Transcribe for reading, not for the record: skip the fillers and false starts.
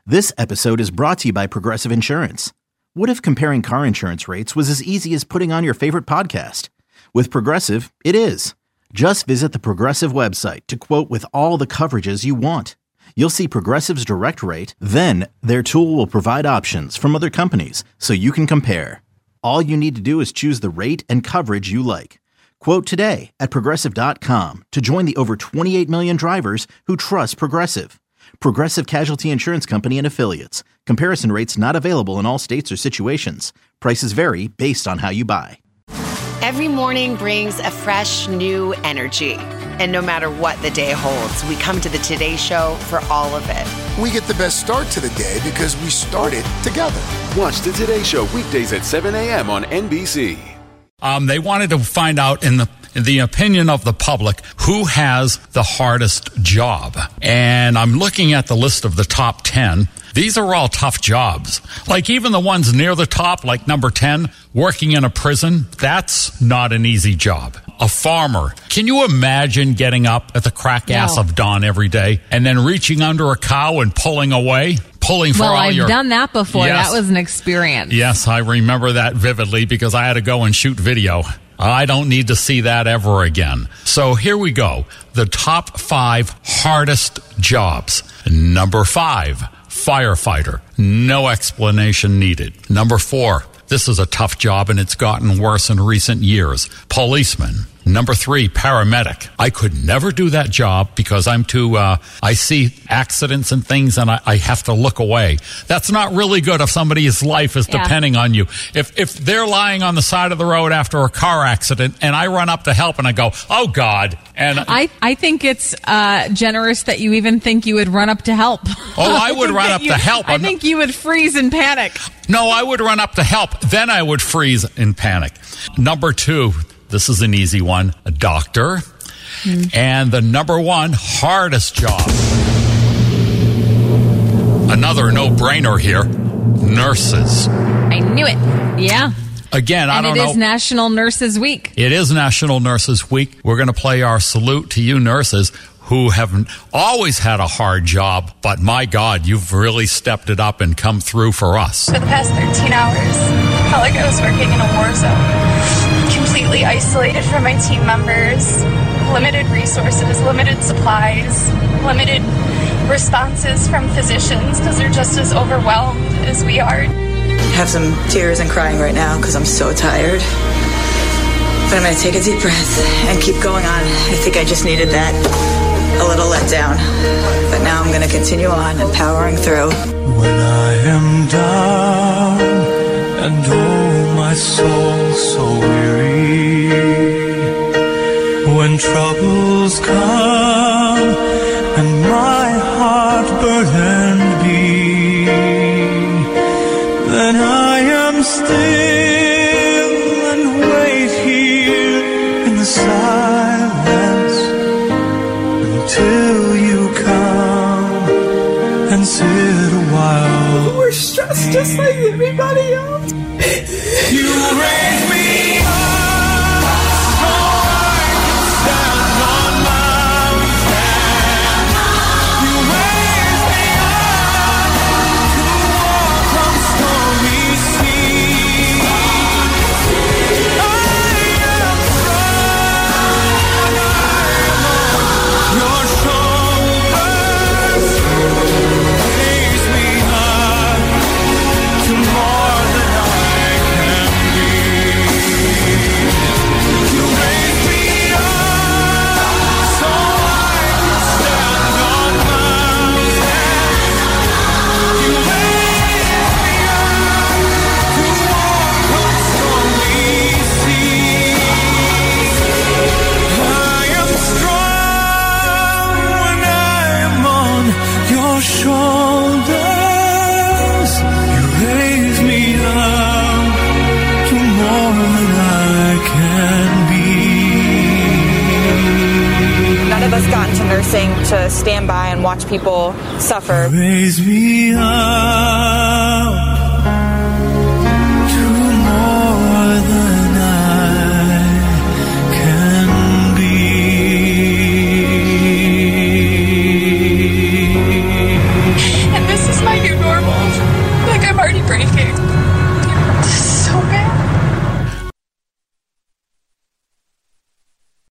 This episode is brought to you by Progressive Insurance. What if comparing car insurance rates was as easy as putting on your favorite podcast? With Progressive, it is. Just visit the Progressive website to quote with all the coverages you want. You'll see Progressive's direct rate, then their tool will provide options from other companies so you can compare. All you need to do is choose the rate and coverage you like. Quote today at Progressive.com to join the over 28 million drivers who trust Progressive. Progressive Casualty Insurance Company and Affiliates. Comparison rates not available in all states or situations. Prices vary based on how you buy. Every morning brings a fresh, new energy. And no matter what the day holds, we come to the Today Show for all of it. We get the best start to the day because we started together. Watch the Today Show weekdays at 7 a.m. on NBC. They wanted to find out in the opinion of the public, who has the hardest job? And I'm looking at the list of the top 10. These are all tough jobs. Like even the ones near the top, like number 10, working in a prison, that's not an easy job. A farmer. Can you imagine getting up at the crack ass of dawn every day and then reaching under a cow and pulling away? I've done that before. Yes. That was an experience. Yes, I remember that vividly because I had to go and shoot video. I don't need to see that ever again. So here we go. The top 5 hardest jobs. Number 5, firefighter. No explanation needed. Number 4, this is a tough job and it's gotten worse in recent years. Policeman. Number 3, paramedic. I could never do that job because I'm too, I see accidents and things and I have to look away. That's not really good if somebody's life is depending on you. If they're lying on the side of the road after a car accident and I run up to help and I go, oh God. And I think it's generous that you even think you would run up to help. Oh, I would run up to help. I think you would freeze in panic. No, I would run up to help. Then I would freeze in panic. Number 2. This is an easy one. A doctor. And the number 1 hardest job. Another no-brainer here. Nurses. I knew it. Yeah. Again, I don't know. It is National Nurses Week. It is National Nurses Week. We're going to play our salute to you nurses who haven't always had a hard job, but my God, you've really stepped it up and come through for us. For the past 13 hours, I felt like I was working in a war zone. Completely isolated from my team members, limited resources, limited supplies, limited responses from physicians because they're just as overwhelmed as we are. I have some tears and crying right now because I'm so tired. But I'm going to take a deep breath and keep going on. I think I just needed that. A little let down. But now I'm going to continue on and powering through. When I am down and oh my soul so weary, when troubles come and my heart burdened be, then I am still and wait here in the silence until you come and sit a while. We're stressed just like everybody else. You raise me up so I can stand on mountains. You raise me up to walk on stormy seas. I am strong when I am on your shoulders. Raise me up to more than I can be. You raise me up so I can stand on mountains. You raise me up to walk on stormy seas. I am strong when I am on your shoulders. You raise me up to more than I can be. None of us got into nursing to stand by and watch people suffer. Raise me up.